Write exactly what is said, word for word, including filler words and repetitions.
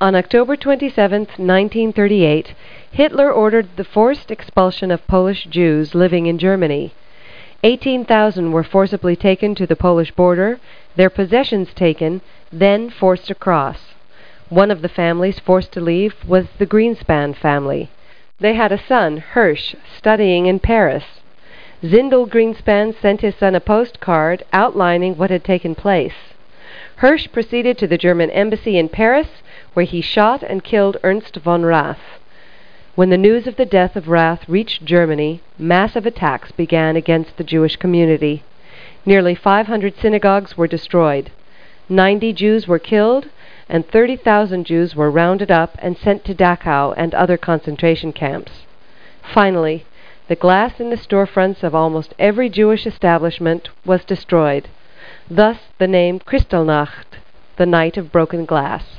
On October twenty-seventh, nineteen thirty-eight, Hitler ordered the forced expulsion of Polish Jews living in Germany. eighteen thousand were forcibly taken to the Polish border, their possessions taken, then forced across. One of the families forced to leave was the Greenspan family. They had a son, Hirsch, studying in Paris. Zindel Greenspan sent his son a postcard outlining what had taken place. Hirsch proceeded to the German embassy in Paris, where he shot and killed Ernst von Rath. When the news of the death of Rath reached Germany, massive attacks began against the Jewish community. Nearly five hundred synagogues were destroyed. ninety Jews were killed, and thirty thousand Jews were rounded up and sent to Dachau and other concentration camps. Finally, the glass in the storefronts of almost every Jewish establishment was destroyed. Thus the name Kristallnacht, the night of broken glass.